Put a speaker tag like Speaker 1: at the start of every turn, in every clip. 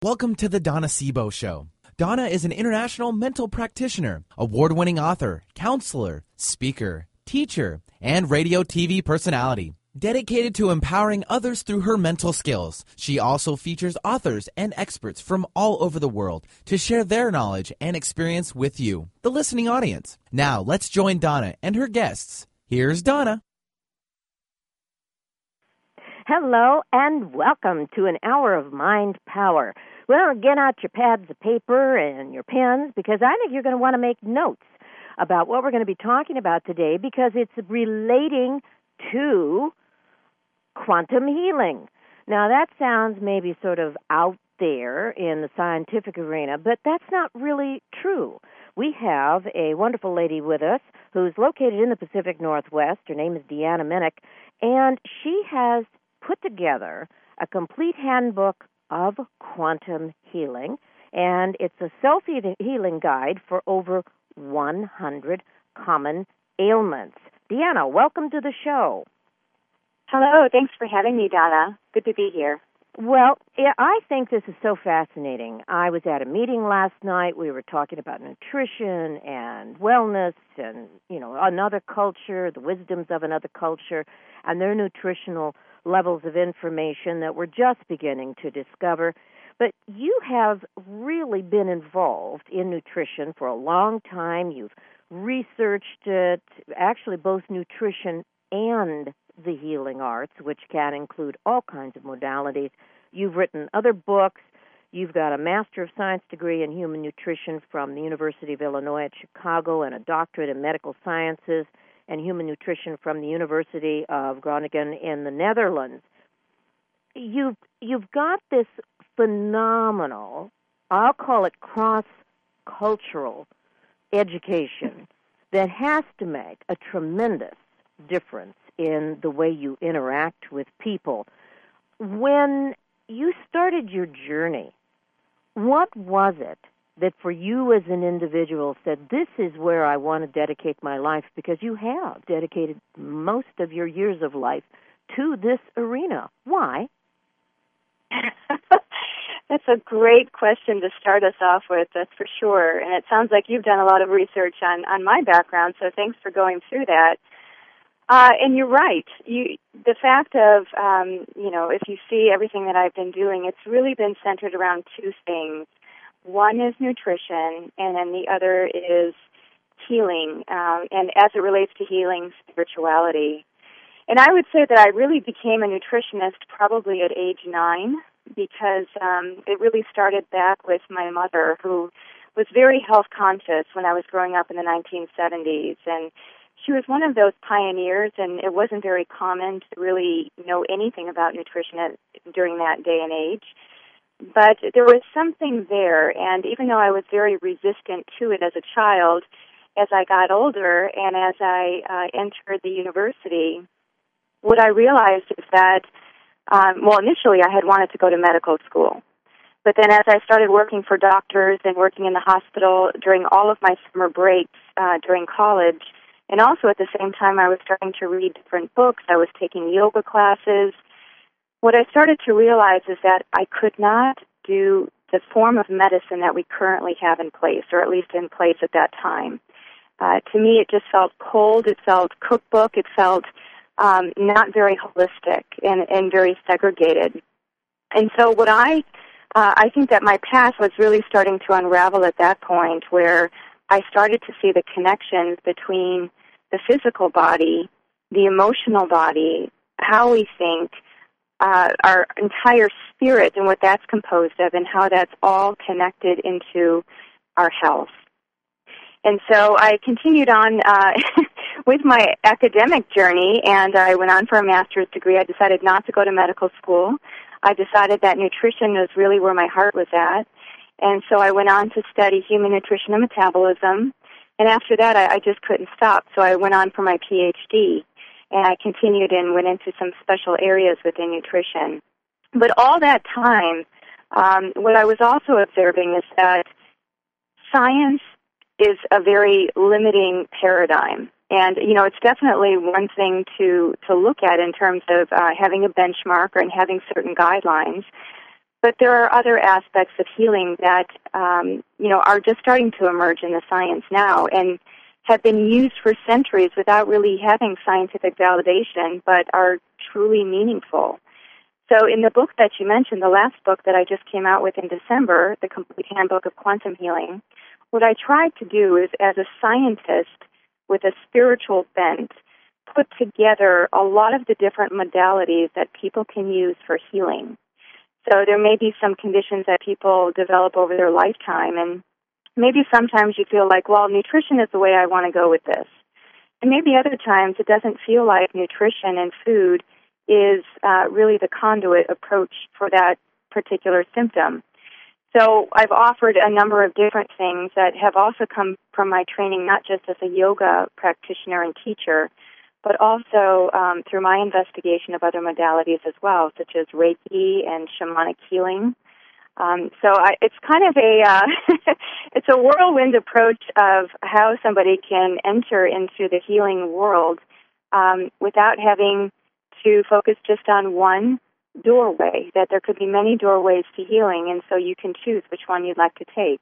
Speaker 1: Welcome to the Donna Sebo Show. Donna is an international mental practitioner, award-winning author, counselor, speaker, teacher, and radio TV personality. Dedicated to empowering others through her mental skills, she also features authors and experts from all over the world to share their knowledge and experience with you, the listening audience. Now, let's join Donna and her guests. Here's Donna.
Speaker 2: Hello and welcome to an hour of mind power. Well, get out your pads of paper and your pens because I think you're going to want to make notes about what we're going to be talking about today because it's relating to quantum healing. Now, that sounds maybe sort of out there in the scientific arena, but that's not really true. We have a wonderful lady with us who's located in the Pacific Northwest. Her name is Deanna Minnick, and she has put together a complete handbook of quantum healing, and it's a self-healing guide for over 100 common ailments. Deanna, welcome to the show.
Speaker 3: Hello, thanks for having me, Donna. Good to be here.
Speaker 2: Well, I think this is so fascinating. I was at a meeting last night. We were talking about nutrition and wellness and, another culture, the wisdoms of another culture, and their nutritional levels of information that we're just beginning to discover. But you have really been involved in nutrition for a long time. You've researched it, actually both nutrition and the healing arts, which can include all kinds of modalities. You've written other books. You've got a Master of Science degree in Human Nutrition from the University of Illinois at Chicago and a doctorate in Medical Sciences and Human Nutrition from the University of Groningen in the Netherlands. You've got this phenomenal, I'll call it cross-cultural education that has to make a tremendous difference in the way you interact with people. When you started your journey, what was it that for you as an individual said, this is where I want to dedicate my life, because you have dedicated most of your years of life to this arena? Why?
Speaker 3: That's a great question to start us off with, that's for sure. And it sounds like you've done a lot of research on my background, so thanks for going through that. And you're right. The fact of, if you see everything that I've been doing, it's really been centered around two things. One is nutrition, and then the other is healing, and as it relates to healing, spirituality. And I would say that I really became a nutritionist probably at age 9 because it really started back with my mother, who was very health conscious when I was growing up in the 1970s. And she was one of those pioneers, and it wasn't very common to really know anything about nutrition during that day and age. But there was something there, and even though I was very resistant to it as a child, as I got older and as I entered the university, what I realized is that, initially I had wanted to go to medical school. But then as I started working for doctors and working in the hospital during all of my summer breaks during college, and also at the same time I was starting to read different books, I was taking yoga classes, what I started to realize is that I could not do the form of medicine that we currently have in place, or at least in place at that time. To me, it just felt cold, it felt cookbook, it felt not very holistic and very segregated. And so what I think that my path was really starting to unravel at that point, where I started to see the connections between the physical body, the emotional body, how we think, our entire spirit and what that's composed of, and how that's all connected into our health. And so I continued on with my academic journey, and I went on for a master's degree. I decided not to go to medical school. I decided that nutrition was really where my heart was at, and so I went on to study human nutrition and metabolism. And after that, I just couldn't stop, so I went on for my PhD. And I continued and went into some special areas within nutrition. But all that time, what I was also observing is that science is a very limiting paradigm. And, it's definitely one thing to look at in terms of having a benchmark and having certain guidelines. But there are other aspects of healing that, are just starting to emerge in the science now and have been used for centuries without really having scientific validation, but are truly meaningful. So in the book that you mentioned, the last book that I just came out with in December, The Complete Handbook of Quantum Healing, what I tried to do is, as a scientist with a spiritual bent, put together a lot of the different modalities that people can use for healing. So there may be some conditions that people develop over their lifetime, and maybe sometimes you feel like, well, nutrition is the way I want to go with this. And maybe other times it doesn't feel like nutrition and food is really the conduit approach for that particular symptom. So I've offered a number of different things that have also come from my training, not just as a yoga practitioner and teacher, but also through my investigation of other modalities as well, such as Reiki and shamanic healing. It's kind of it's a whirlwind approach of how somebody can enter into the healing world without having to focus just on one doorway, that there could be many doorways to healing, and so you can choose which one you'd like to take.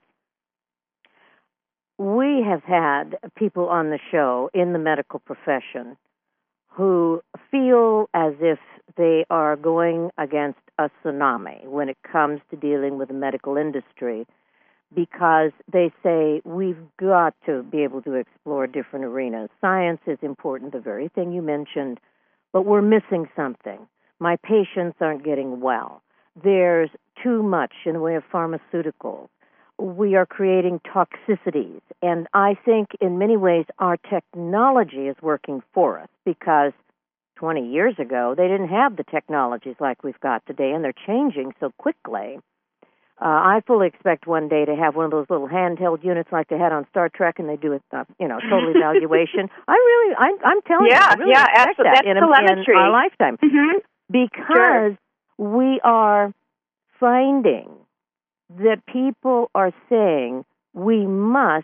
Speaker 2: We have had people on the show in the medical profession who feel as if they are going against a tsunami when it comes to dealing with the medical industry, because they say we've got to be able to explore different arenas. Science is important, the very thing you mentioned, but we're missing something. My patients aren't getting well. There's too much in the way of pharmaceuticals. We are creating toxicities. And I think in many ways our technology is working for us, because 20 years ago they didn't have the technologies like we've got today, and they're changing so quickly. I fully expect one day to have one of those little handheld units like they had on Star Trek, and they do a total evaluation. I'm telling you, I really expect that in our lifetime.
Speaker 3: Mm-hmm.
Speaker 2: Because we are finding that people are saying we must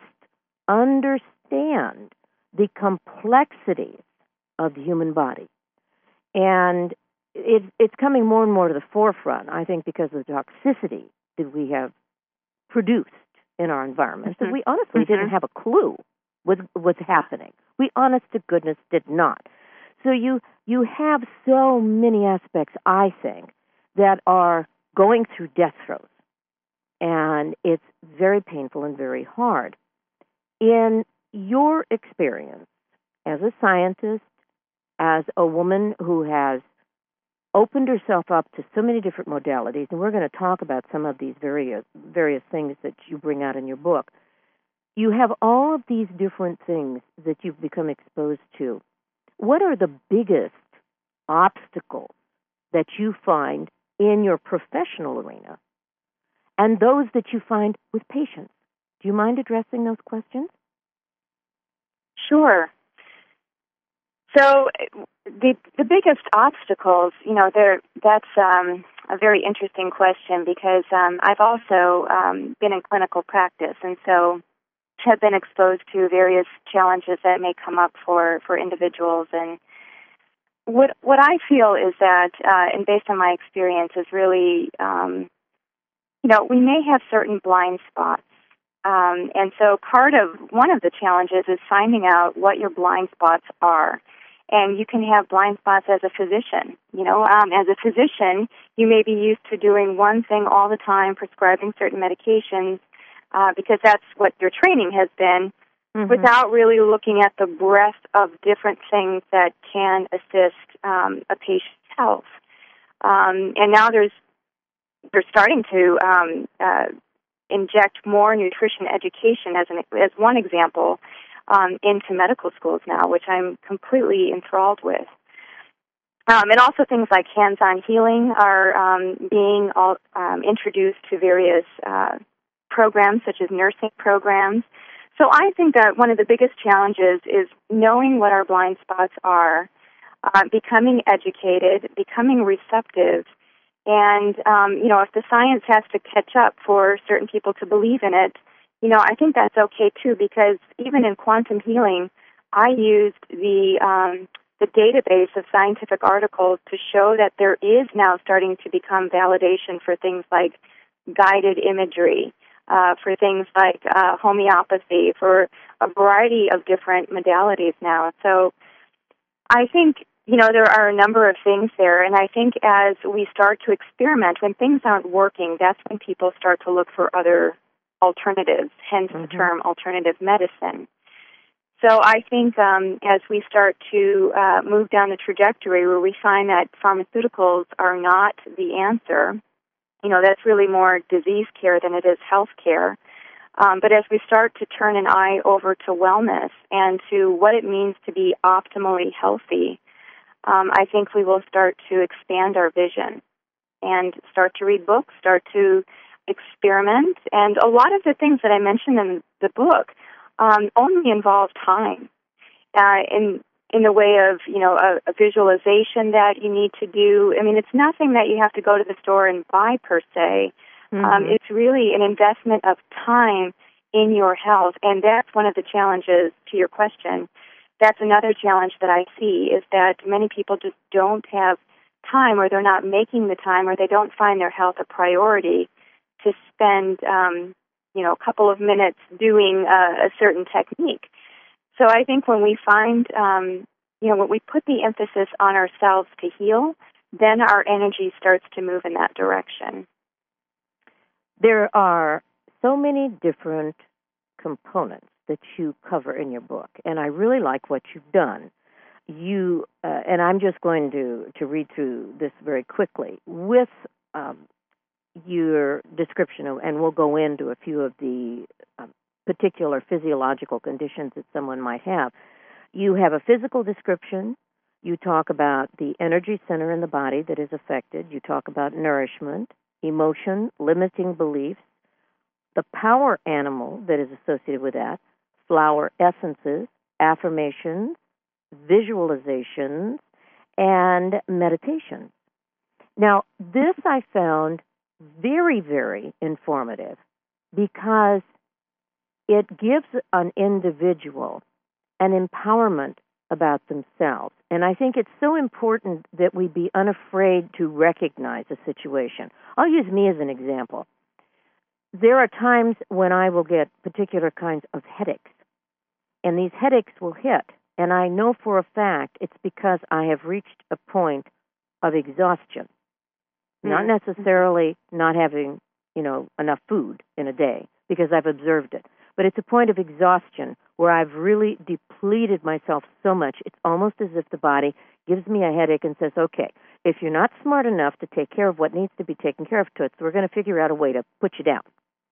Speaker 2: understand the complexities of the human body. And it's coming more and more to the forefront, I think, because of the toxicity that we have produced in our environment, that we honestly didn't have a clue what's happening. We, honest to goodness, did not. So you have so many aspects, I think, that are going through death throes. And it's very painful and very hard. In your experience as a scientist, as a woman who has opened herself up to so many different modalities, and we're going to talk about some of these various things that you bring out in your book, you have all of these different things that you've become exposed to. What are the biggest obstacles that you find in your professional arena, and those that you find with patients? Do you mind addressing those questions?
Speaker 3: Sure. So the biggest obstacles, that's a very interesting question, because I've also been in clinical practice, and so have been exposed to various challenges that may come up for individuals. And what I feel is that, and based on my experience, is really, we may have certain blind spots. And so one of the challenges is finding out what your blind spots are. And you can have blind spots as a physician. As a physician, you may be used to doing one thing all the time, prescribing certain medications, because that's what your training has been, without really looking at the breadth of different things that can assist a patient's health. And now they're starting to inject more nutrition education as one example into medical schools now, which I'm completely enthralled with. And also things like hands-on healing are being introduced to various programs, such as nursing programs. So I think that one of the biggest challenges is knowing what our blind spots are, becoming educated, becoming receptive, and, if the science has to catch up for certain people to believe in it, I think that's okay too, because even in quantum healing, I used the the database of scientific articles to show that there is now starting to become validation for things like guided imagery, for things like homeopathy, for a variety of different modalities now. So I think, there are a number of things there, and I think as we start to experiment, when things aren't working, that's when people start to look for other alternatives, hence the term alternative medicine. So I think as we start to move down the trajectory where we find that pharmaceuticals are not the answer, that's really more disease care than it is health care. But as we start to turn an eye over to wellness and to what it means to be optimally healthy, I think we will start to expand our vision and start to read books, start to experiment. And a lot of the things that I mentioned in the book only involve time in the way of, a visualization that you need to do. I mean, it's nothing that you have to go to the store and buy per se. It's really an investment of time in your health, and that's one of the challenges to your question. That's another challenge that I see is that many people just don't have time, or they're not making the time, or they don't find their health a priority to spend, a couple of minutes doing a certain technique. So I think when we find, when we put the emphasis on ourselves to heal, then our energy starts to move in that direction.
Speaker 2: There are so many different components that you cover in your book, and I really like what you've done. You and I'm just going to read through this very quickly with your description, and we'll go into a few of the particular physiological conditions that someone might have. You have a physical description. You talk about the energy center in the body that is affected. You talk about nourishment, emotion, limiting beliefs, the power animal that is associated with that, flower essences, affirmations, visualizations, and meditation. Now, this I found very, very informative because it gives an individual an empowerment about themselves. And I think it's so important that we be unafraid to recognize a situation. I'll use me as an example. There are times when I will get particular kinds of headaches, and these headaches will hit, and I know for a fact it's because I have reached a point of exhaustion, not necessarily not having, enough food in a day, because I've observed it, but it's a point of exhaustion where I've really depleted myself so much, it's almost as if the body gives me a headache and says, okay, if you're not smart enough to take care of what needs to be taken care of, Toots, we're going to figure out a way to put you down.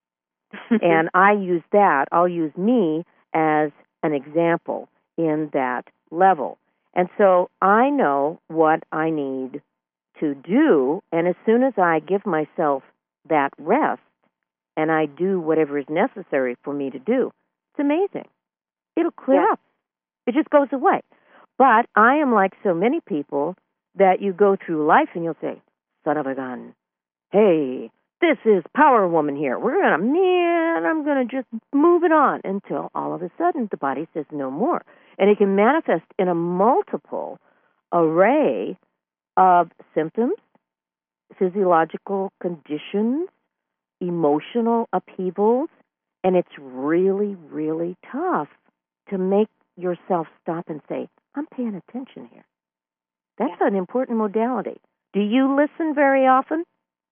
Speaker 2: And I'll use me as an example in that level. And so I know what I need to do, and as soon as I give myself that rest and I do whatever is necessary for me to do, it's amazing. It'll clear up. It just goes away. But I am like so many people that you go through life and you'll say, son of a gun, hey, this is Power Woman here. I'm going to just move it on until all of a sudden the body says no more. And it can manifest in a multiple array of symptoms, physiological conditions, emotional upheavals, and it's really, really tough to make yourself stop and say, I'm paying attention here. That's an important modality. Do you listen very often?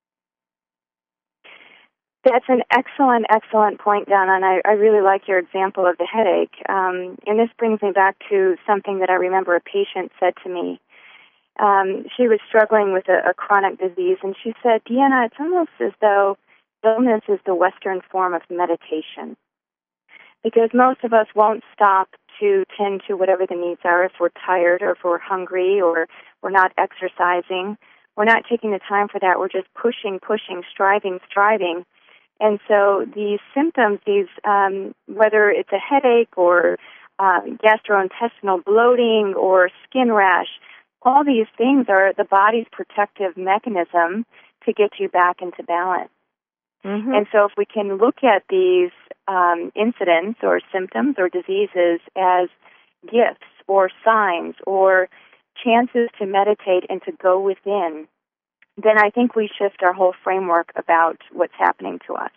Speaker 3: That's an excellent, excellent point, Donna, and I really like your example of the headache. And this brings me back to something that I remember a patient said to me. She was struggling with a chronic disease, and she said, Deanna, it's almost as though illness is the Western form of meditation, because most of us won't stop to tend to whatever the needs are if we're tired or if we're hungry or we're not exercising. We're not taking the time for that. We're just pushing, striving. And so these symptoms, whether it's a headache or gastrointestinal bloating or skin rash, all these things are the body's protective mechanism to get you back into balance. Mm-hmm. And so if we can look at these incidents or symptoms or diseases as gifts or signs or chances to meditate and to go within, then I think we shift our whole framework about what's happening to us.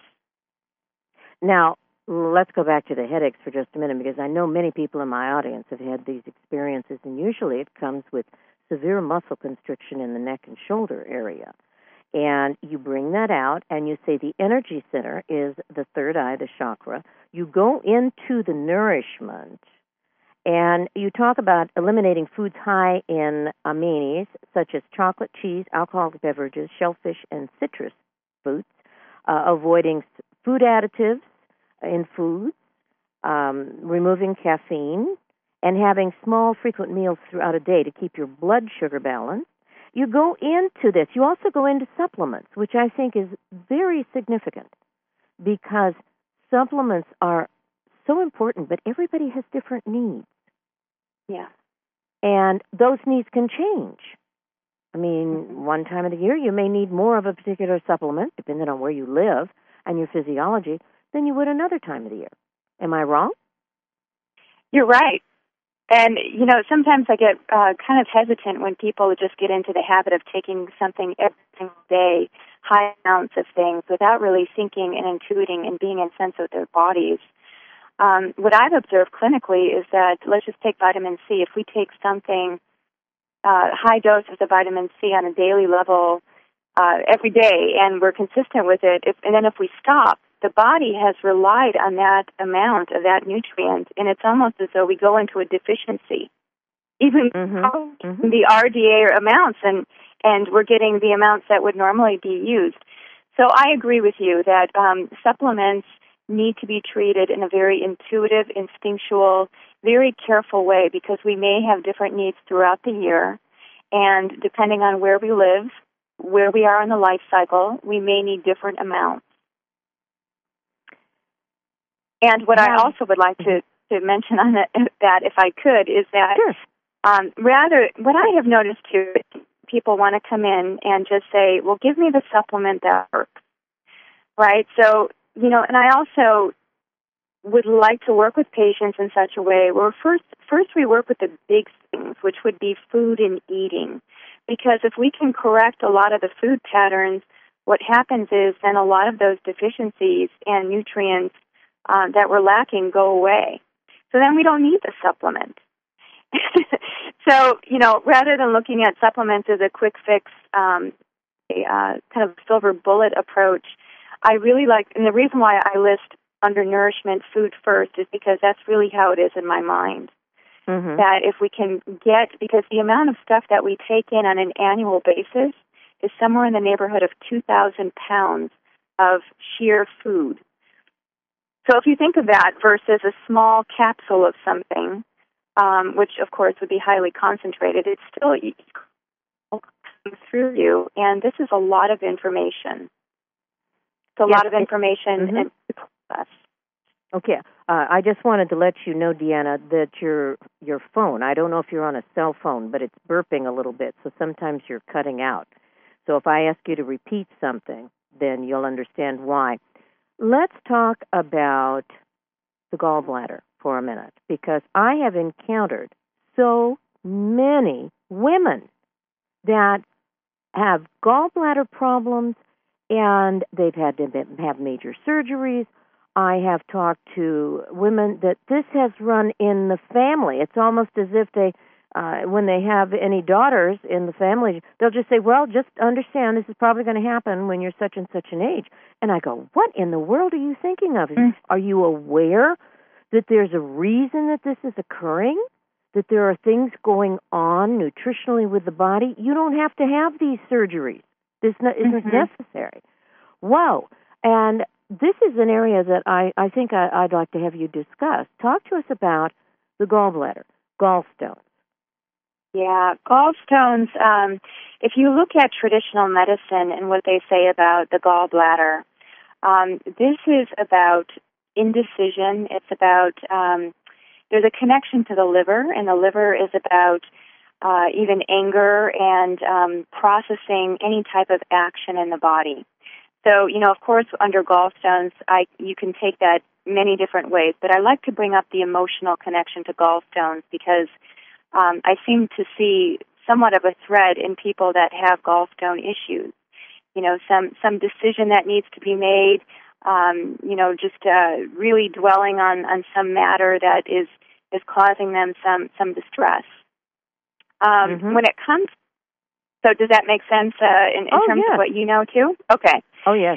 Speaker 2: Now, let's go back to the headaches for just a minute, because I know many people in my audience have had these experiences, and usually it comes with severe muscle constriction in the neck and shoulder area. And you bring that out, and you say the energy center is the third eye, the chakra. You go into the nourishment, and you talk about eliminating foods high in amines, such as chocolate, cheese, alcoholic beverages, shellfish, and citrus fruits, avoiding food additives in foods, removing caffeine, and having small, frequent meals throughout a day to keep your blood sugar balanced. You go into this. You also go into supplements, which I think is very significant, because supplements are so important, but everybody has different needs.
Speaker 3: Yeah.
Speaker 2: And those needs can change. I mean, one time of the year you may need more of a particular supplement, depending on where you live and your physiology, than you would another time of the year. Am I wrong?
Speaker 3: You're right. And, sometimes I get kind of hesitant when people just get into the habit of taking something every single day, high amounts of things, without really thinking and intuiting and being in sense of their bodies. What I've observed clinically is that, let's just take vitamin C. If we take something, high doses of vitamin C on a daily level every day, and we're consistent with it, and then if we stop, the body has relied on that amount of that nutrient, and it's almost as though we go into a deficiency, even the RDA amounts, and we're getting the amounts that would normally be used. So I agree with you that supplements need to be treated in a very intuitive, instinctual, very careful way, because we may have different needs throughout the year, and depending on where we live, where we are in the life cycle, we may need different amounts. And what I also would like to mention on that, if I could, is that rather, what I have noticed too, people want to come in and just say, well, give me the supplement that works, right? So, and I also would like to work with patients in such a way where first we work with the big things, which would be food and eating. Because if we can correct a lot of the food patterns, what happens is then a lot of those deficiencies and nutrients that we're lacking go away. So then we don't need the supplement. So, rather than looking at supplements as a quick fix, kind of silver bullet approach, I really like, and the reason why I list under nourishment food first is because that's really how it is in my mind. Mm-hmm. That if we can because the amount of stuff that we take in on an annual basis is somewhere in the neighborhood of 2,000 pounds of sheer food. So if you think of that versus a small capsule of something, which of course would be highly concentrated, it's still comes through you, and this is a lot of information. It's a lot of information and us.
Speaker 2: Okay, I just wanted to let you know, Deanna, that your phone, I don't know if you're on a cell phone, but it's burping a little bit, so sometimes you're cutting out. So if I ask you to repeat something, then you'll understand why. Let's talk about the gallbladder for a minute, because I have encountered so many women that have gallbladder problems, and they've had to have major surgeries. I have talked to women that this has run in the family. It's almost as if they, when they have any daughters in the family, they'll just say, well, just understand this is probably going to happen when you're such and such an age. And I go, what in the world are you thinking of? Are you aware that there's a reason that this is occurring? That there are things going on nutritionally with the body? You don't have to have these surgeries. This isn't necessary. Whoa. And this is an area that I think I'd like to have you discuss. Talk to us about the gallbladder, gallstones.
Speaker 3: Yeah, gallstones, if you look at traditional medicine and what they say about the gallbladder, this is about indecision. It's about, there's a connection to the liver, and the liver is about even anger and processing any type of action in the body. So, of course, under gallstones, you can take that many different ways, but I like to bring up the emotional connection to gallstones because I seem to see somewhat of a thread in people that have gallstone issues. You know, some decision that needs to be made, just really dwelling on some matter that is causing them some distress. When it comes, so does that make sense in terms of what you know too? Okay.
Speaker 2: Oh yes.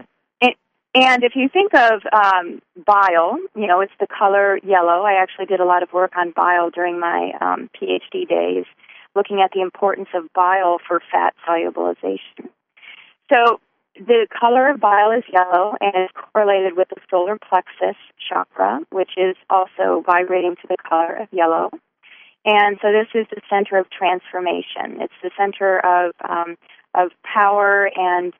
Speaker 3: And if you think of bile, it's the color yellow. I actually did a lot of work on bile during my PhD days, looking at the importance of bile for fat solubilization. So the color of bile is yellow and is correlated with the solar plexus chakra, which is also vibrating to the color of yellow. And so this is the center of transformation. It's the center of power and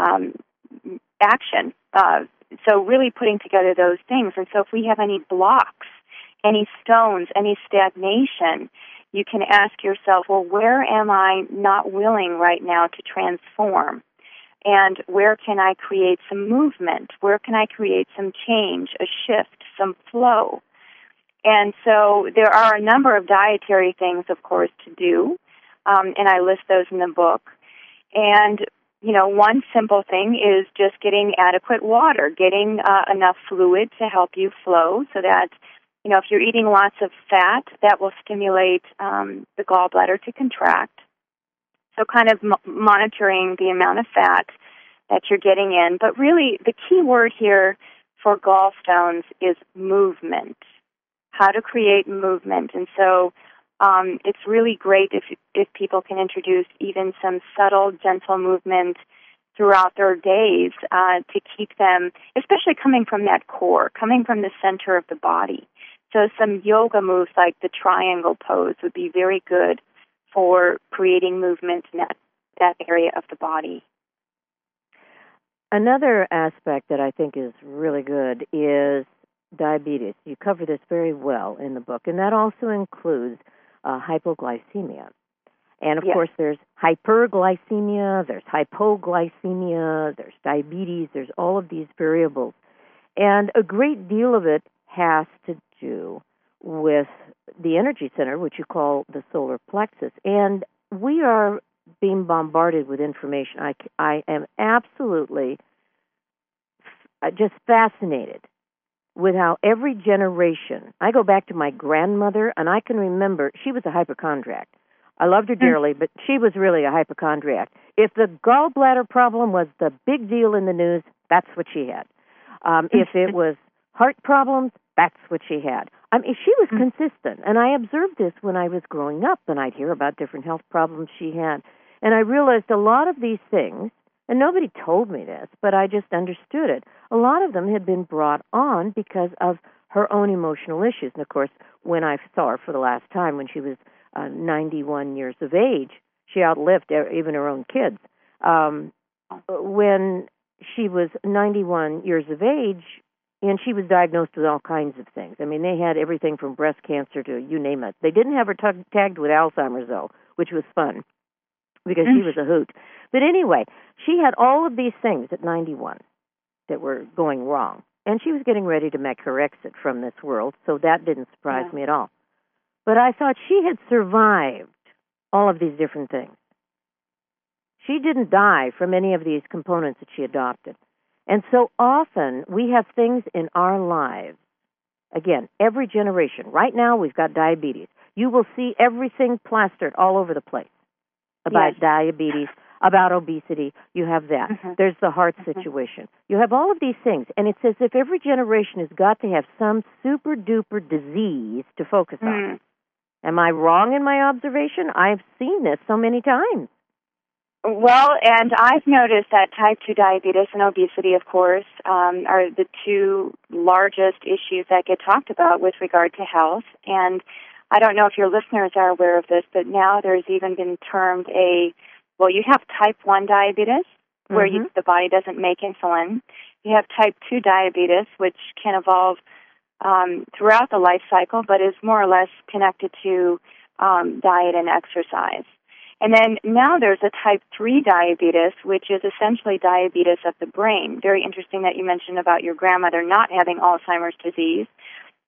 Speaker 3: action. So really putting together those things. And so if we have any blocks, any stones, any stagnation, you can ask yourself, well, where am I not willing right now to transform? And where can I create some movement? Where can I create some change, a shift, some flow? And so there are a number of dietary things, of course, to do, and I list those in the book. And, one simple thing is just getting adequate water, getting enough fluid to help you flow so that, if you're eating lots of fat, that will stimulate the gallbladder to contract. So kind of monitoring the amount of fat that you're getting in. But really, the key word here for gallstones is movement, how to create movement. And so it's really great if people can introduce even some subtle, gentle movement throughout their days to keep them, especially coming from that core, coming from the center of the body. So some yoga moves like the triangle pose would be very good for creating movement in that area of the body.
Speaker 2: Another aspect that I think is really good is diabetes. You cover this very well in the book, and that also includes hypoglycemia. And, of course, there's hyperglycemia, there's hypoglycemia, there's diabetes, there's all of these variables. And a great deal of it has to do with the energy center, which you call the solar plexus. And we are being bombarded with information. I am absolutely just fascinated with how every generation, I go back to my grandmother, and I can remember, she was a hypochondriac. I loved her dearly, but she was really a hypochondriac. If the gallbladder problem was the big deal in the news, that's what she had. If it was heart problems, that's what she had. I mean, she was consistent, and I observed this when I was growing up, and I'd hear about different health problems she had. And I realized a lot of these things, and nobody told me this, but I just understood it. A lot of them had been brought on because of her own emotional issues. And, of course, when I saw her for the last time, when she was 91 years of age, she outlived even her own kids. When she was 91 years of age, and she was diagnosed with all kinds of things. I mean, they had everything from breast cancer to you name it. They didn't have her tagged with Alzheimer's, though, which was fun because she was a hoot. But anyway, she had all of these things at 91 that were going wrong. And she was getting ready to make her exit from this world, so that didn't surprise me at all. But I thought she had survived all of these different things. She didn't die from any of these components that she adopted. And so often we have things in our lives, again, every generation. Right now we've got diabetes. You will see everything plastered all over the place about diabetes, about obesity. You have that. There's the heart situation. You have all of these things, and it's as if every generation has got to have some super-duper disease to focus on. Am I wrong in my observation? I've seen this so many times.
Speaker 3: Well, and I've noticed that type 2 diabetes and obesity, of course, are the two largest issues that get talked about with regard to health. And I don't know if your listeners are aware of this, but now there's even been termed you have type 1 diabetes, where the body doesn't make insulin. You have type 2 diabetes, which can evolve throughout the life cycle, but is more or less connected to diet and exercise. And then now there's a type 3 diabetes, which is essentially diabetes of the brain. Very interesting that you mentioned about your grandmother not having Alzheimer's disease.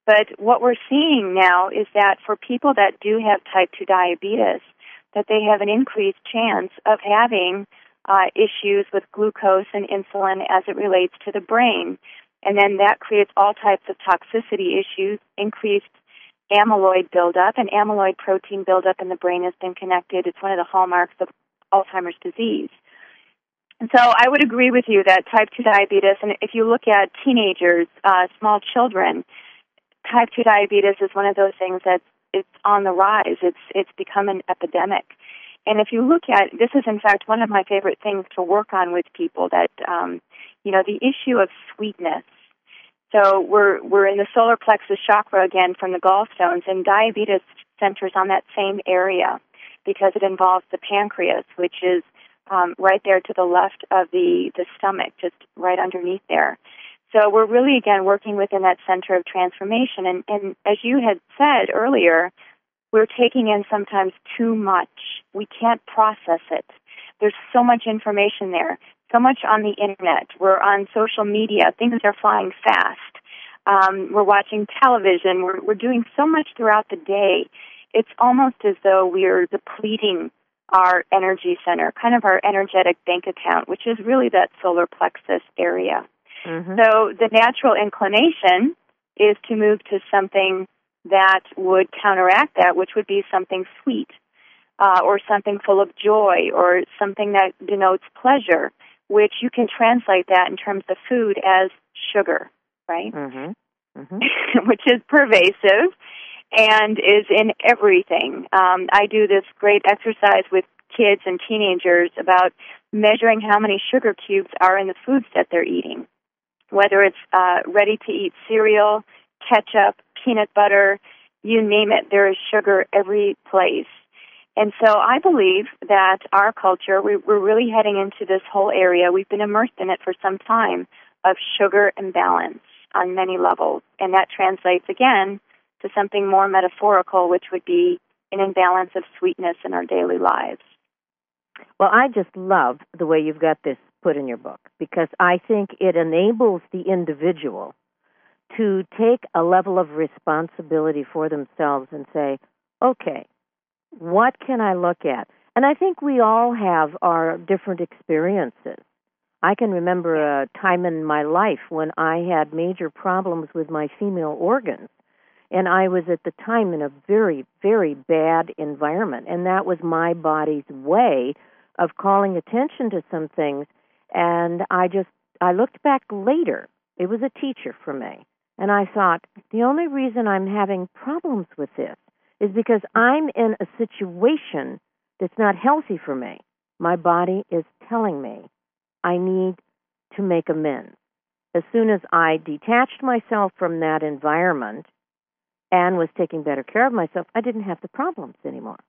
Speaker 3: But what we're seeing now is that for people that do have type 2 diabetes, that they have an increased chance of having issues with glucose and insulin as it relates to the brain. And then that creates all types of toxicity issues, increased amyloid buildup, and amyloid protein buildup in the brain has been connected. It's one of the hallmarks of Alzheimer's disease. And so I would agree with you that type 2 diabetes, and if you look at teenagers, small children, type 2 diabetes is one of those things that it's on the rise. It's become an epidemic. And if you look at, this is in fact one of my favorite things to work on with people, that, the issue of sweetness. So we're in the solar plexus chakra again from the gallstones, and diabetes centers on that same area because it involves the pancreas, which is right there to the left of the stomach, just right underneath there. So we're really, again, working within that center of transformation. And as you had said earlier, we're taking in sometimes too much. We can't process it. There's so much information there, so much on the Internet. We're on social media. Things are flying fast. We're watching television. We're doing so much throughout the day. It's almost as though we're depleting our energy center, kind of our energetic bank account, which is really that solar plexus area. Mm-hmm. So the natural inclination is to move to something that would counteract that, which would be something sweet or something full of joy or something that denotes pleasure, which you can translate that in terms of food as sugar, right? Mm-hmm. Mm-hmm. Which is pervasive and is in everything. I do this great exercise with kids and teenagers about measuring how many sugar cubes are in the foods that they're eating, whether it's ready-to-eat cereal, ketchup, peanut butter, you name it, there is sugar every place. And so I believe that our culture, we're really heading into this whole area. We've been immersed in it for some time of sugar imbalance on many levels. And that translates, again, to something more metaphorical, which would be an imbalance of sweetness in our daily lives.
Speaker 2: Well, I just love the way you've got this put in your book, because I think it enables the individual to take a level of responsibility for themselves and say, okay, what can I look at? And I think we all have our different experiences. I can remember a time in my life when I had major problems with my female organs, and I was at the time in a very, very bad environment, and that was my body's way of calling attention to some things. And I looked back later. It was a teacher for me. And I thought, the only reason I'm having problems with this is because I'm in a situation that's not healthy for me. My body is telling me I need to make amends. As soon as I detached myself from that environment and was taking better care of myself, I didn't have the problems anymore.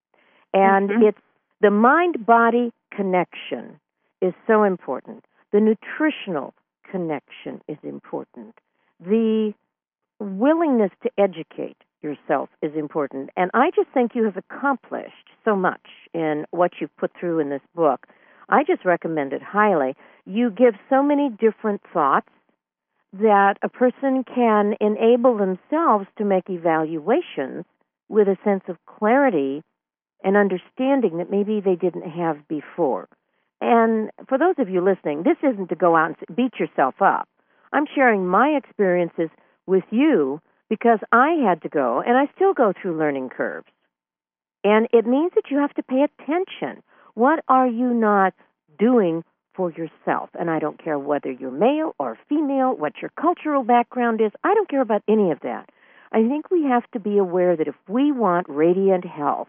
Speaker 2: And it's the mind-body connection is so important. The nutritional connection is important. The willingness to educate yourself is important. And I just think you have accomplished so much in what you've put through in this book. I just recommend it highly. You give so many different thoughts that a person can enable themselves to make evaluations with a sense of clarity and understanding that maybe they didn't have before. And for those of you listening, this isn't to go out and beat yourself up. I'm sharing my experiences with you because I had to go, and I still go through learning curves. And it means that you have to pay attention. What are you not doing for yourself? And I don't care whether you're male or female, what your cultural background is. I don't care about any of that. I think we have to be aware that if we want radiant health,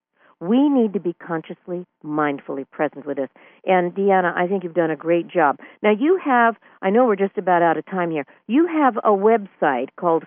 Speaker 2: we need to be consciously, mindfully present with this. And Deanna, I think you've done a great job. Now you have, I know we're just about out of time here, you have a website called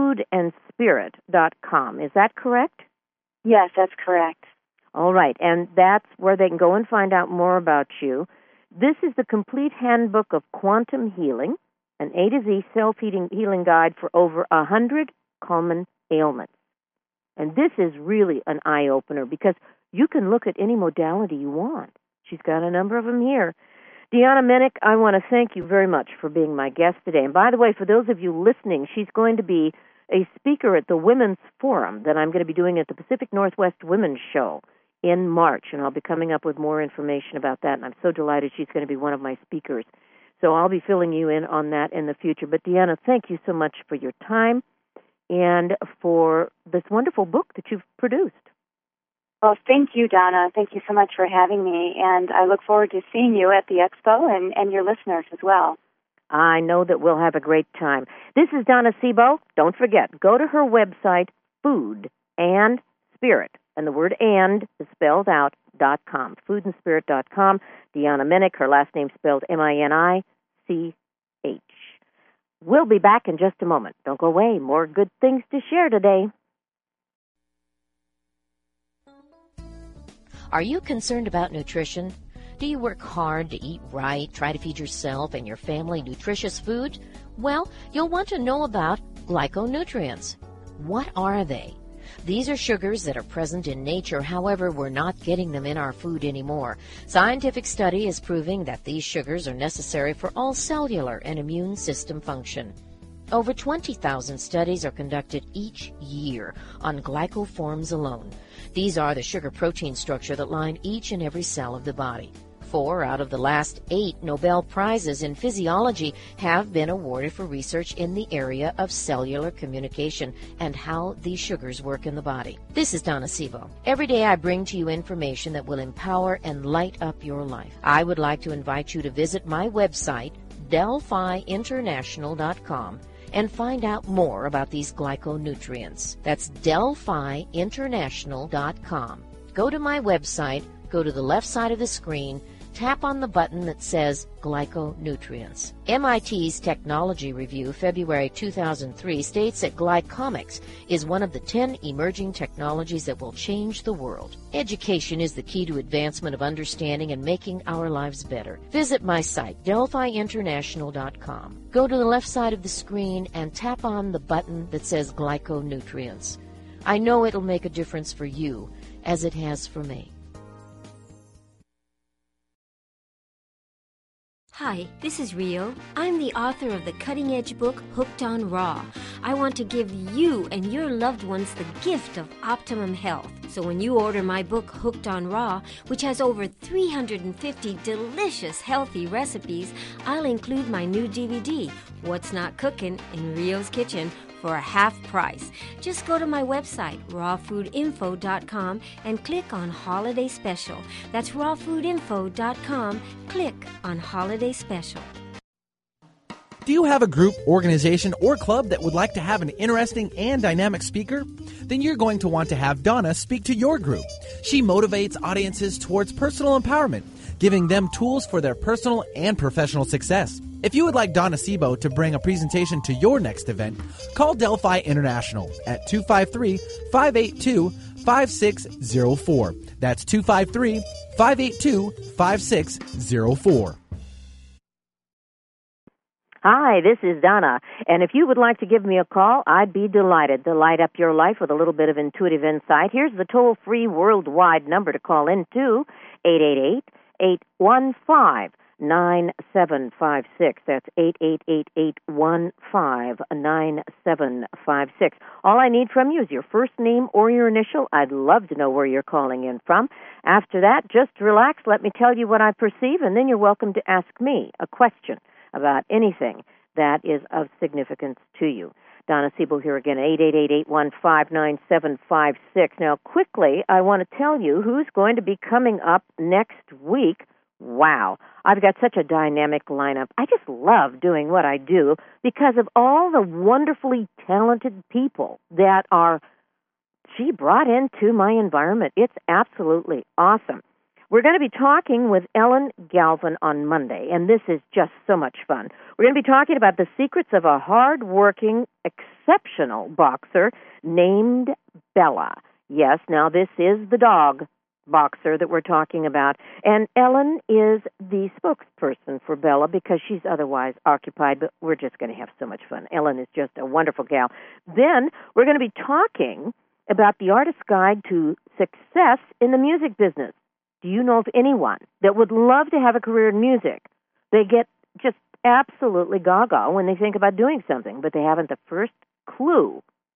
Speaker 2: foodandspirit.com. Is that correct?
Speaker 3: Yes, that's correct.
Speaker 2: All right, and that's where they can go and find out more about you. This is the complete handbook of quantum healing, an A to Z self-healing guide for over 100 common ailments. And this is really an eye-opener because you can look at any modality you want. She's got a number of them here. Deanna Mennick, I want to thank you very much for being my guest today. And by the way, for those of you listening, she's going to be a speaker at the Women's Forum that I'm going to be doing at the Pacific Northwest Women's Show in March, and I'll be coming up with more information about that, and I'm so delighted she's going to be one of my speakers. So I'll be filling you in on that in the future. But Deanna, thank you so much for your time and for this wonderful book that you've produced.
Speaker 3: Well, thank you, Donna. Thank you so much for having me, and I look forward to seeing you at the expo and your listeners as well.
Speaker 2: I know that we'll have a great time. This is Donna Sebo. Don't forget, go to her website, Food and Spirit, and the word "and" is spelled out, .com, foodandspirit.com. Deanna Minich, her last name spelled Minich. We'll be back in just a moment. Don't go away. More good things to share today.
Speaker 4: Are you concerned about nutrition? Do you work hard to eat right, try to feed yourself and your family nutritious food? Well, you'll want to know about glyconutrients. What are they? These are sugars that are present in nature, however, we're not getting them in our food anymore. Scientific study is proving that these sugars are necessary for all cellular and immune system function. Over 20,000 studies are conducted each year on glycoforms alone. These are the sugar protein structure that line each and every cell of the body. 4 out of the last 8 Nobel Prizes in physiology have been awarded for research in the area of cellular communication and how these sugars work in the body. This is Donna Sebo. Every day I bring to you information that will empower and light up your life. I would like to invite you to visit my website, DelphiInternational.com, and find out more about these glyconutrients. That's DelphiInternational.com. Go to my website, go to the left side of the screen, tap on the button that says Glyconutrients. MIT's Technology Review, February 2003, states that glycomics is one of the 10 emerging technologies that will change the world. Education is the key to advancement of understanding and making our lives better. Visit my site, DelphiInternational.com. Go to the left side of the screen and tap on the button that says Glyconutrients. I know it'll make a difference for you, as it has for me.
Speaker 5: Hi, this is Rio. I'm the author of the cutting-edge book, Hooked on Raw. I want to give you and your loved ones the gift of optimum health. So when you order my book, Hooked on Raw, which has over 350 delicious, healthy recipes, I'll include my new DVD, What's Not Cookin' in Rio's Kitchen, for a half price. Just go to my website, rawfoodinfo.com, and click on Holiday Special. That's rawfoodinfo.com. Click on Holiday Special.
Speaker 1: Do you have a group, organization, or club that would like to have an interesting and dynamic speaker? Then you're going to want to have Donna speak to your group. She motivates audiences towards personal empowerment, giving them tools for their personal and professional success. If you would like Donna Sebo to bring a presentation to your next event, call Delphi International at 253-582-5604. That's 253-582-5604.
Speaker 2: Hi, this is Donna, and if you would like to give me a call, I'd be delighted to light up your life with a little bit of intuitive insight. Here's the toll-free worldwide number to call into, 888-815-9756. That's 888-815-9756. All I need from you is your first name or your initial. I'd love to know where you're calling in from. After that, just relax, let me tell you what I perceive, and then you're welcome to ask me a question about anything that is of significance to you. Donna Sebo here again, 888-815-9756. Now, quickly, I want to tell you who's going to be coming up next week. Wow, I've got such a dynamic lineup. I just love doing what I do because of all the wonderfully talented people that are, brought into my environment. It's absolutely awesome. We're going to be talking with Ellen Galvin on Monday, and this is just so much fun. We're going to be talking about the secrets of a hard-working, exceptional boxer named Bella. Yes, now this is the dog boxer that we're talking about, and Ellen is the spokesperson for Bella because she's otherwise occupied, but we're just going to have so much fun. Ellen is just a wonderful gal. Then we're going to be talking about the artist's guide to success in the music business. Do you know of anyone that would love to have a career in music? They get just absolutely gaga when they think about doing something, but they haven't the first clue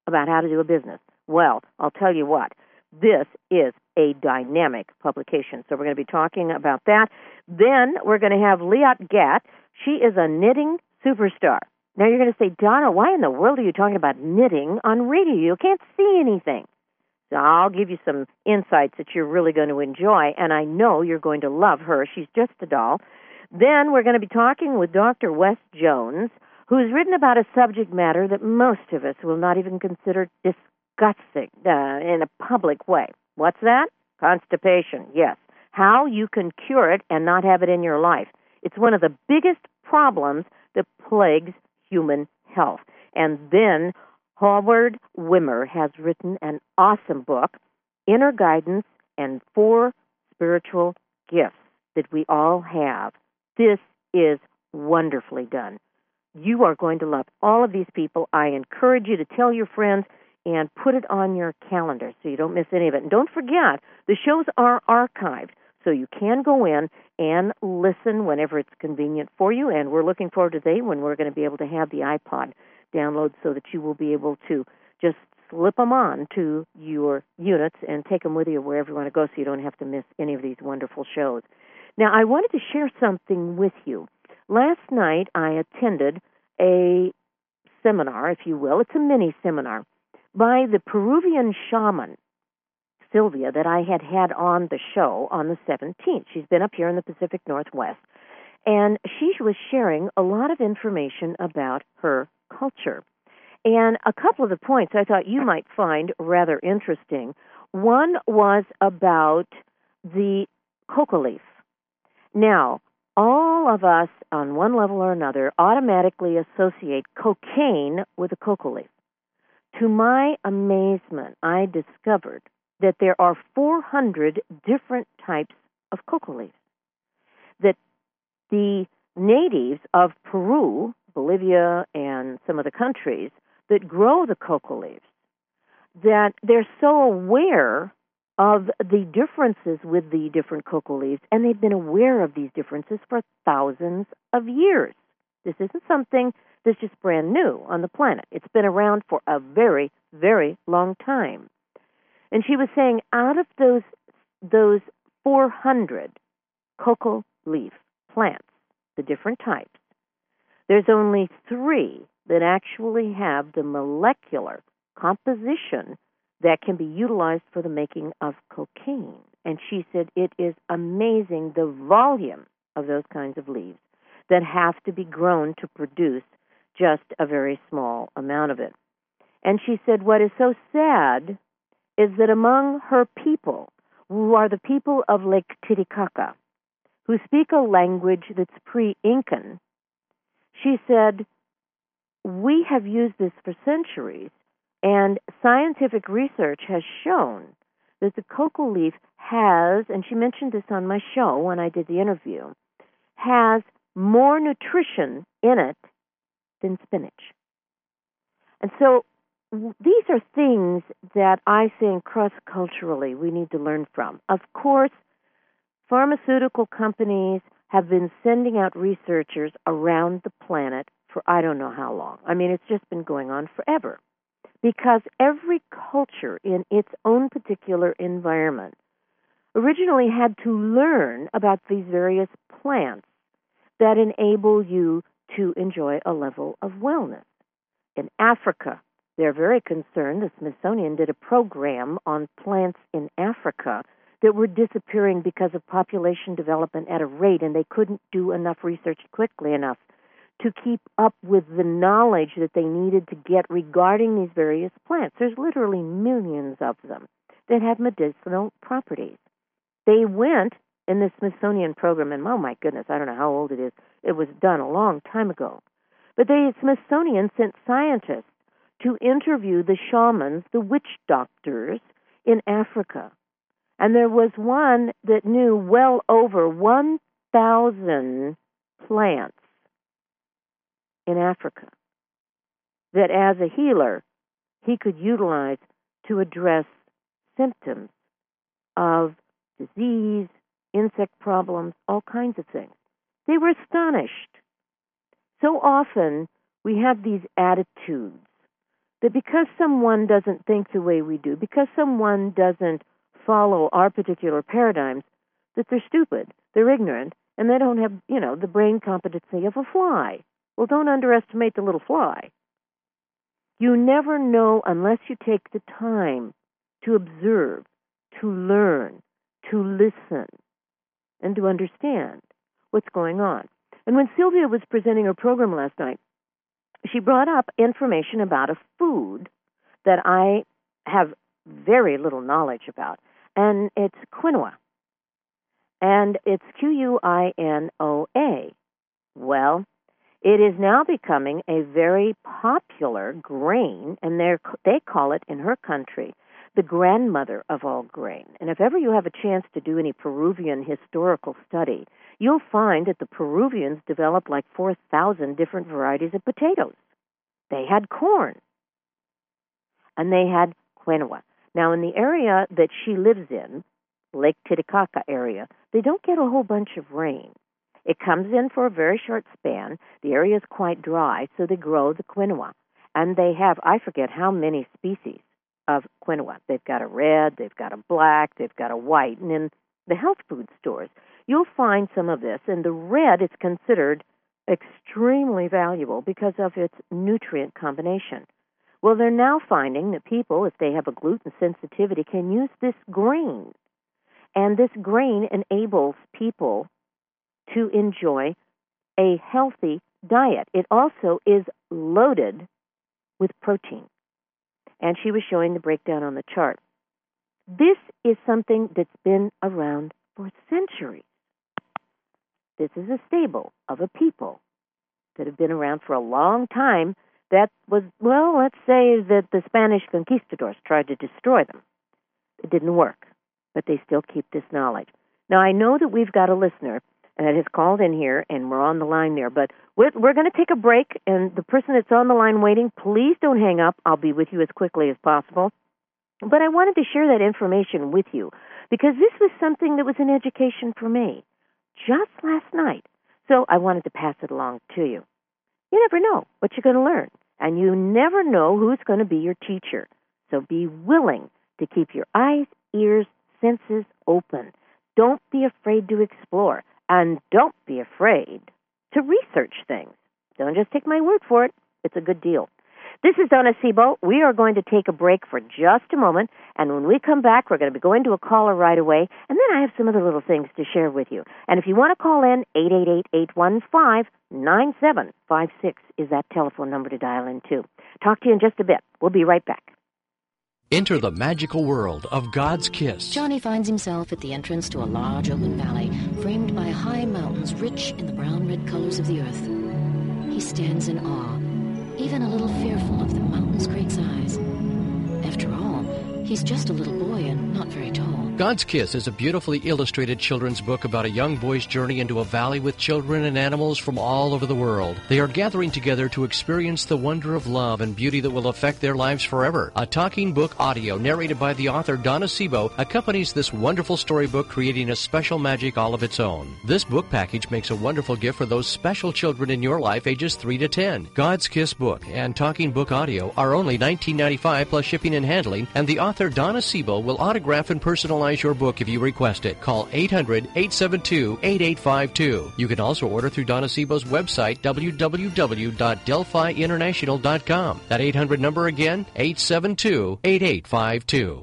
Speaker 2: about how to do a business. Well, I'll tell you what, this is a dynamic publication. So we're going to be talking about that. Then we're going to have Liat Gat. She is a knitting superstar. Now you're going to say, Donna, why in the world are you talking about knitting on radio? You can't see anything. So I'll give you some insights that you're really going to enjoy, and I know you're going to love her. She's just a doll. Then we're going to be talking with Dr. Wes Jones, who's written about a subject matter that most of us will not even consider disgusting in a public way. What's that? Constipation, yes. How you can cure it and not have it in your life. It's one of the biggest problems that plagues human health. And then Howard Wimmer has written an awesome book, Inner Guidance and 4 Spiritual Gifts that we all have. This is wonderfully done. You are going to love all of these people. I encourage you to tell your friends and put it on your calendar so you don't miss any of it. And don't forget, the shows are archived, so you can go in and listen whenever it's convenient for you. And we're looking forward to the day when we're going to be able to have the iPod download so that you will be able to just slip them on to your units and take them with you wherever you want to go so you don't have to miss any of these wonderful shows. Now, I wanted to share something with you. Last night, I attended a seminar, if you will. It's a mini seminar by the Peruvian shaman, Sylvia, that I had on the show on the 17th. She's been up here in the Pacific Northwest. And she was sharing a lot of information about her culture. And a couple of the points I thought you might find rather interesting. One was about the coca leaf. Now, all of us, on one level or another, automatically associate cocaine with a coca leaf. To my amazement, I discovered that there are 400 different types of coca leaves. That the natives of Peru, Bolivia, and some other countries that grow the coca leaves, that they're so aware of the differences with the different coca leaves, and they've been aware of these differences for thousands of years. This isn't something that's just brand new on the planet. It's been around for a very, very long time. And she was saying out of those 400 coca leaf plants, the different types, there's only 3 that actually have the molecular composition that can be utilized for the making of cocaine. And she said it is amazing the volume of those kinds of leaves that have to be grown to produce just a very small amount of it. And she said what is so sad is that among her people, who are the people of Lake Titicaca, who speak a language that's pre-Incan, she said, we have used this for centuries, and scientific research has shown that the coca leaf has, and she mentioned this on my show when I did the interview, has more nutrition in it than spinach. And so these are things that I think cross-culturally we need to learn from. Of course, pharmaceutical companies have been sending out researchers around the planet for I don't know how long. I mean, it's just been going on forever. Because every culture in its own particular environment originally had to learn about these various plants that enable you to enjoy a level of wellness. In Africa, they're very concerned. The Smithsonian did a program on plants in Africa that were disappearing because of population development at a rate, and they couldn't do enough research quickly enough to keep up with the knowledge that they needed to get regarding these various plants. There's literally millions of them that have medicinal properties. They went in the Smithsonian program, and oh my goodness, I don't know how old it is. It was done a long time ago. But the Smithsonian sent scientists to interview the shamans, the witch doctors in Africa. And there was one that knew well over 1,000 plants in Africa that as a healer he could utilize to address symptoms of disease, insect problems, all kinds of things. They were astonished. So often we have these attitudes that because someone doesn't think the way we do, because someone doesn't follow our particular paradigms, that they're stupid, they're ignorant, and they don't have, the brain competency of a fly. Well, don't underestimate the little fly. You never know unless you take the time to observe, to learn, to listen, and to understand what's going on. And when Sylvia was presenting her program last night, she brought up information about a food that I have very little knowledge about, and it's quinoa. And it's Quinoa. Well, it is now becoming a very popular grain, and they call it in her country the grandmother of all grain. And if ever you have a chance to do any Peruvian historical study, you'll find that the Peruvians developed like 4,000 different varieties of potatoes. They had corn, and they had quinoa. Now, in the area that she lives in, Lake Titicaca area, they don't get a whole bunch of rain. It comes in for a very short span. The area is quite dry, so they grow the quinoa. And they have, I forget how many species of quinoa. They've got a red, they've got a black, they've got a white. And in the health food stores, you'll find some of this. And the red is considered extremely valuable because of its nutrient combination. Well, they're now finding that people, if they have a gluten sensitivity, can use this grain. And this grain enables people to enjoy a healthy diet. It also is loaded with protein. And she was showing the breakdown on the chart. This is something that's been around for centuries. This is a stable of a people that have been around for a long time that was, well, let's say that the Spanish conquistadors tried to destroy them. It didn't work, but they still keep this knowledge. Now, I know that we've got a listener that has called in here, and we're on the line there, but we're going to take a break, and the person that's on the line waiting, please don't hang up. I'll be with you as quickly as possible. But I wanted to share that information with you because this was something that was an education for me just last night. So I wanted to pass it along to you. You never know what you're going to learn, and you never know who's going to be your teacher. So be willing to keep your eyes, ears, senses open. Don't be afraid to explore, and don't be afraid to research things. Don't just take my word for it. It's a good deal. This is Donna Sebo. We are going to take a break for just a moment, and when we come back, we're going to be going to a caller right away, and then I have some other little things to share with you. And if you want to call in, 888-815-9756 is that telephone number to dial in too. Talk to you in just a bit. We'll be right back.
Speaker 6: Enter the magical world of God's Kiss.
Speaker 4: Johnny finds himself at the entrance to a large open valley framed by high mountains rich in the brown-red colors of the earth. He stands in awe, even a little fearful of the mountain's great size. After all, he's just a little boy and not very tall.
Speaker 6: God's Kiss is a beautifully illustrated children's book about a young boy's journey into a valley with children and animals from all over the world. They are gathering together to experience the wonder of love and beauty that will affect their lives forever. A talking book audio narrated by the author Donna Sebo accompanies this wonderful storybook, creating a special magic all of its own. This book package makes a wonderful gift for those special children in your life ages 3 to 10. God's Kiss book and talking book audio are only $19.95 plus shipping and handling, and the author Donna Sebo will autograph and personalize your book if you request it. Call 800-872-8852. You can also order through Donna Sebo's website, www.delphiinternational.com. That 800 number again, 872-8852.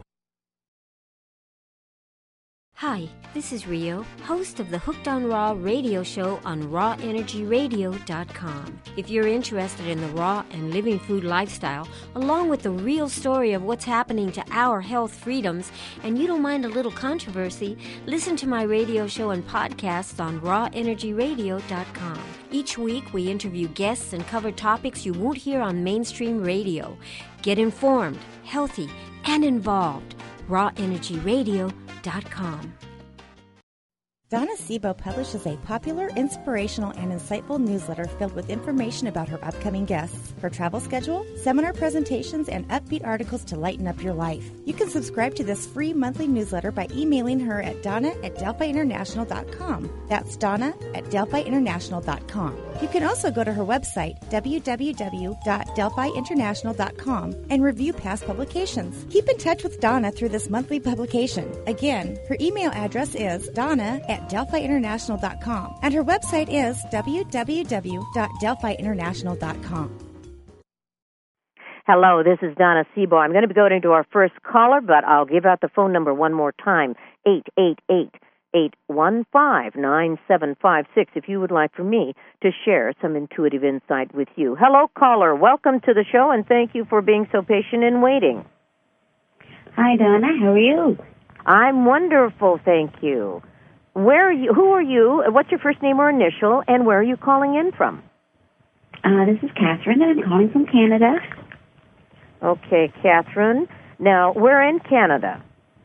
Speaker 5: Hi, this is Rio, host of the Hooked on Raw radio show on rawenergyradio.com. If you're interested in the raw and living food lifestyle, along with the real story of what's happening to our health freedoms, and you don't mind a little controversy, listen to my radio show and podcasts on rawenergyradio.com. Each week, we interview guests and cover topics you won't hear on mainstream radio. Get informed, healthy, and involved. rawenergyradio.com.
Speaker 7: Donna Sebo publishes a popular, inspirational, and insightful newsletter filled with information about her upcoming guests, her travel schedule, seminar presentations, and upbeat articles to lighten up your life. You can subscribe to this free monthly newsletter by emailing her at donna@delphiinternational.com. That's donna@delphiinternational.com. You can also go to her website, www.delphiinternational.com, and review past publications. Keep in touch with Donna through this monthly publication. Again, her email address is donna@delphiinternational.com, and her website is www.delphiinternational.com.
Speaker 2: Hello, this is Donna Sebo. I'm going to be going to our first caller, but I'll give out the phone number one more time, 888-815-9756, if you would like for me to share some intuitive insight with you. Hello, caller. Welcome to the show, and thank you for being so patient and waiting.
Speaker 8: Hi, Donna. How are you?
Speaker 2: I'm wonderful, thank you. Where are you? Who are you? What's your first name or initial, and where are you calling in from?
Speaker 8: This is Catherine, and I'm calling from Canada.
Speaker 2: Okay, Catherine. Now, where in Canada?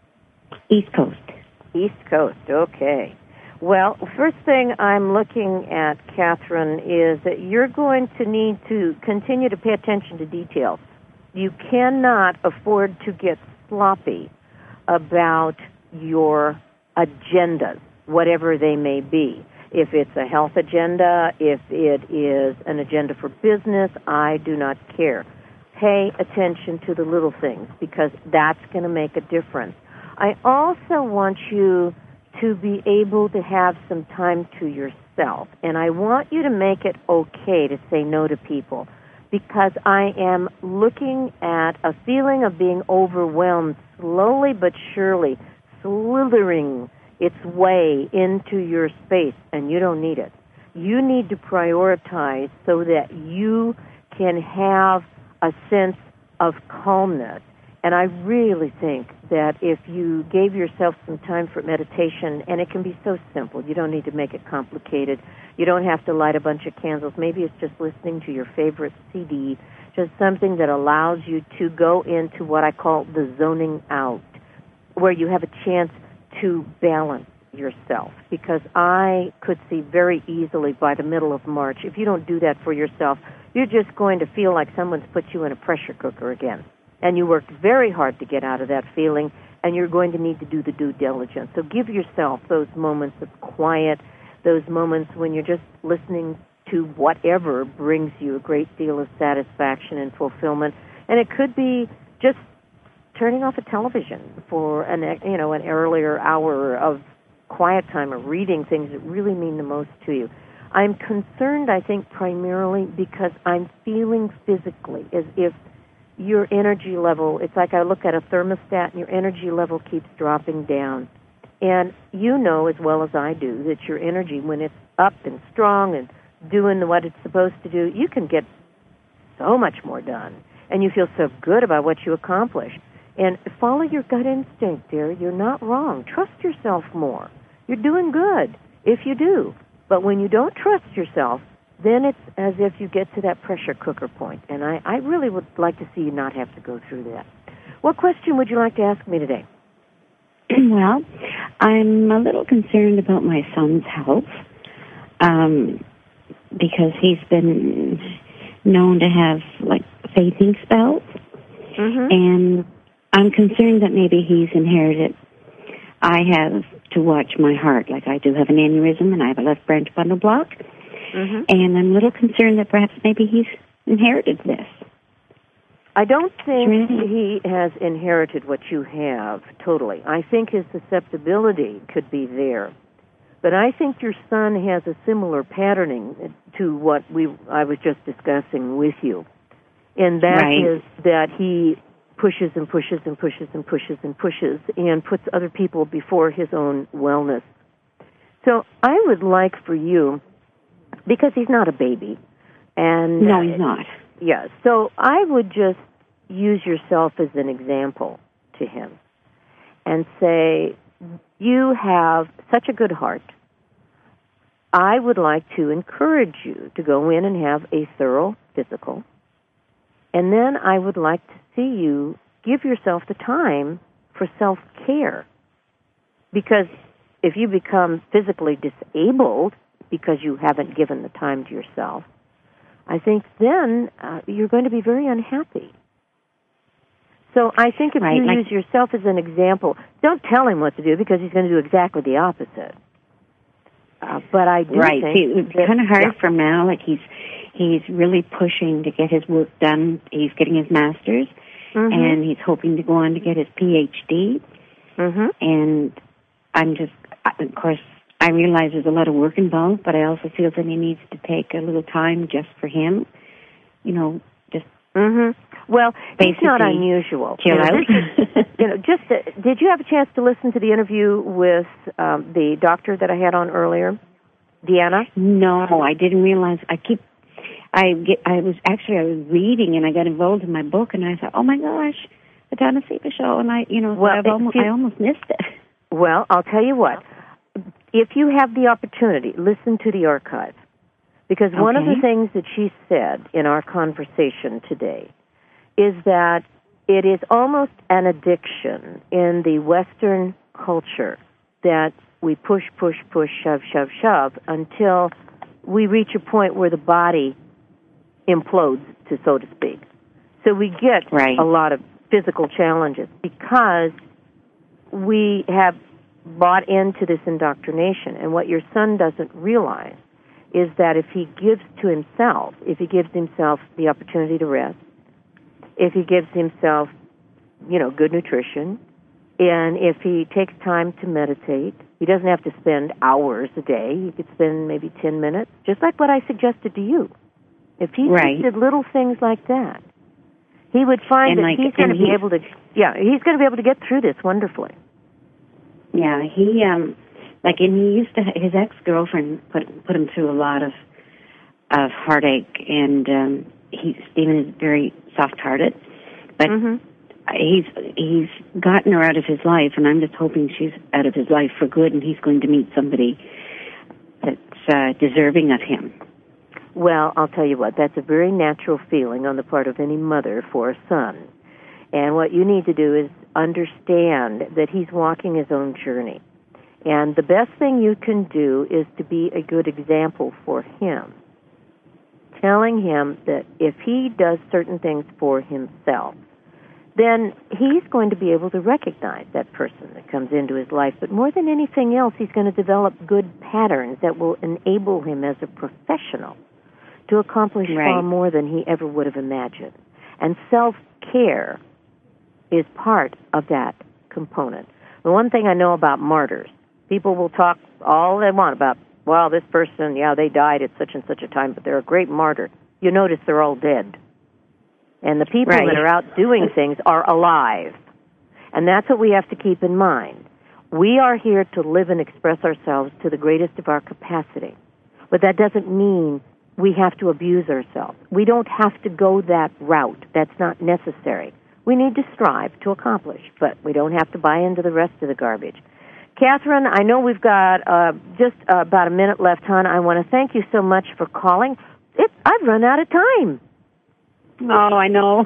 Speaker 8: East Coast.
Speaker 2: East Coast, okay. Well, first thing I'm looking at, Catherine, is that you're going to need to continue to pay attention to details. You cannot afford to get sloppy about your agendas, whatever they may be. If it's a health agenda, if it is an agenda for business, I do not care. Pay attention to the little things because that's going to make a difference. I also want you to be able to have some time to yourself, and I want you to make it okay to say no to people because I am looking at a feeling of being overwhelmed slowly but surely, slithering its way into your space, and you don't need it. You need to prioritize so that you can have a sense of calmness. And I really think that if you gave yourself some time for meditation, and it can be so simple, you don't need to make it complicated. You don't have to light a bunch of candles. Maybe it's just listening to your favorite CD, just something that allows you to go into what I call the zoning out, where you have a chance to balance yourself. Because I could see very easily by the middle of March, if you don't do that for yourself, you're just going to feel like someone's put you in a pressure cooker again. And you worked very hard to get out of that feeling, and you're going to need to do the due diligence. So give yourself those moments of quiet, those moments when you're just listening to whatever brings you a great deal of satisfaction and fulfillment. And it could be just turning off a television for an earlier hour of quiet time or reading things that really mean the most to you. I'm concerned, I think, primarily because I'm feeling physically as if your energy level, it's like I look at a thermostat and your energy level keeps dropping down. And you know as well as I do that your energy, when it's up and strong and doing what it's supposed to do, you can get so much more done. And you feel so good about what you accomplish. And follow your gut instinct, dear. You're not wrong. Trust yourself more. You're doing good if you do. But when you don't trust yourself, then it's as if you get to that pressure cooker point. And I really would like to see you not have to go through that. What question would you like to ask me today?
Speaker 8: Well, I'm a little concerned about my son's health because he's been known to have, fainting spells. Mm-hmm. And I'm concerned that maybe he's inherited. I have to watch my heart. I do have an aneurysm, and I have a left branch bundle block. Mm-hmm. And I'm a little concerned that perhaps maybe he's inherited this.
Speaker 2: I don't think he has inherited what you have totally. I think his susceptibility could be there. But I think your son has a similar patterning to what I was just discussing with you. And that is that he pushes and pushes and pushes and pushes and pushes and puts other people before his own wellness. So I would like for you, because he's not a baby. And
Speaker 8: no, he's not.
Speaker 2: Yeah, so I would just use yourself as an example to him and say, you have such a good heart. I would like to encourage you to go in and have a thorough physical. And then I would like to see you give yourself the time for self-care. Because if you become physically disabled because you haven't given the time to yourself, I think then you're going to be very unhappy. So I think if you use yourself as an example, don't tell him what to do because he's going to do exactly the opposite. But I do think
Speaker 8: it's kind of hard for him now. Like he's really pushing to get his work done. He's getting his master's, and he's hoping to go on to get his PhD. And I'm just, of course, I realize there's a lot of work involved, but I also feel that he needs to take a little time just for him. You know, just.
Speaker 2: Well, it's not unusual.
Speaker 8: Chill out.
Speaker 2: Did you have a chance to listen to the interview with the doctor that I had on earlier, Deanna?
Speaker 8: No, I didn't realize. I was reading and I got involved in my book and I thought, oh my gosh, the Donna Seba Show, and I almost missed it.
Speaker 2: Well, I'll tell you what. If you have the opportunity, listen to the archive. Because one of the things that she said in our conversation today is that it is almost an addiction in the Western culture that we push, shove, until we reach a point where the body implodes, so to speak. So we get a lot of physical challenges because we have bought into this indoctrination. And what your son doesn't realize is that if he gives himself the opportunity to rest, if he gives himself, good nutrition, and if he takes time to meditate, he doesn't have to spend hours a day. He could spend maybe 10 minutes, just like what I suggested to you. If he just did little things like that, he would find that he's going to be able to, he's going to be able to get through this wonderfully.
Speaker 8: Yeah, he used to, his ex-girlfriend put him through a lot of heartache, and Stephen is very soft-hearted, but he's gotten her out of his life, and I'm just hoping she's out of his life for good, and he's going to meet somebody that's deserving of him.
Speaker 2: Well, I'll tell you what, that's a very natural feeling on the part of any mother for a son. And what you need to do is understand that he's walking his own journey. And the best thing you can do is to be a good example for him, telling him that if he does certain things for himself, then he's going to be able to recognize that person that comes into his life. But more than anything else, he's going to develop good patterns that will enable him as a professional to accomplish far more than he ever would have imagined. And self-care is part of that component. The one thing I know about martyrs, people will talk all they want about, well, this person, they died at such and such a time, but they're a great martyr. You notice they're all dead. And the people that are out doing things are alive. And that's what we have to keep in mind. We are here to live and express ourselves to the greatest of our capacity. But that doesn't mean we have to abuse ourselves. We don't have to go that route. That's not necessary. We need to strive to accomplish, but we don't have to buy into the rest of the garbage. Catherine, I know we've got just about a minute left, hon. I want to thank you so much for calling. I've run out of time.
Speaker 8: Oh, I know.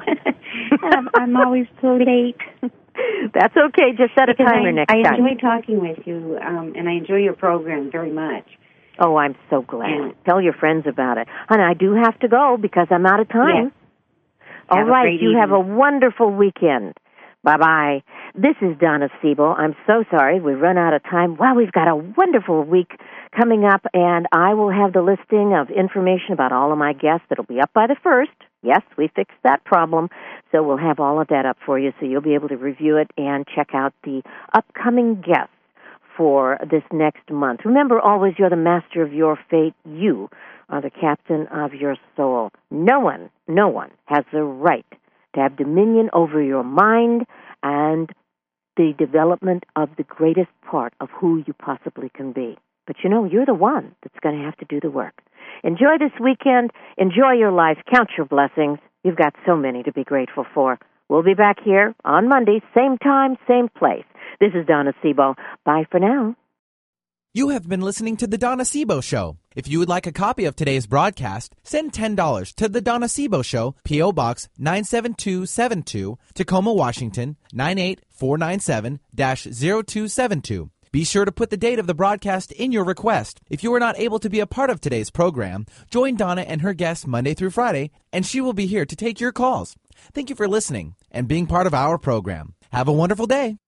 Speaker 8: I'm always so late.
Speaker 2: That's okay. Just set a timer next time.
Speaker 8: I enjoy talking with you, and I enjoy your program very much.
Speaker 2: Oh, I'm so glad. Yeah. Tell your friends about it. Honey, I do have to go because I'm out of time. Yeah. All right, you have a wonderful weekend. Bye-bye. This is Donna Siebel. I'm so sorry we've run out of time. Wow, we've got a wonderful week coming up, and I will have the listing of information about all of my guests. That'll be up by the 1st. Yes, we fixed that problem, so we'll have all of that up for you, so you'll be able to review it and check out the upcoming guests for this next month. Remember, always, you're the master of your fate. You are the captain of your soul. No one has the right to have dominion over your mind and the development of the greatest part of who you possibly can be. But you're the one that's going to have to do the work. Enjoy this weekend. Enjoy your life. Count your blessings. You've got so many to be grateful for. We'll be back here on Monday, same time, same place. This is Donna Sebo. Bye for now.
Speaker 1: You have been listening to The Donna Sebo Show. If you would like a copy of today's broadcast, send $10 to The Donna Sebo Show, P.O. Box 97272, Tacoma, Washington, 98497-0272. Be sure to put the date of the broadcast in your request. If you are not able to be a part of today's program, join Donna and her guests Monday through Friday, and she will be here to take your calls. Thank you for listening and being part of our program. Have a wonderful day.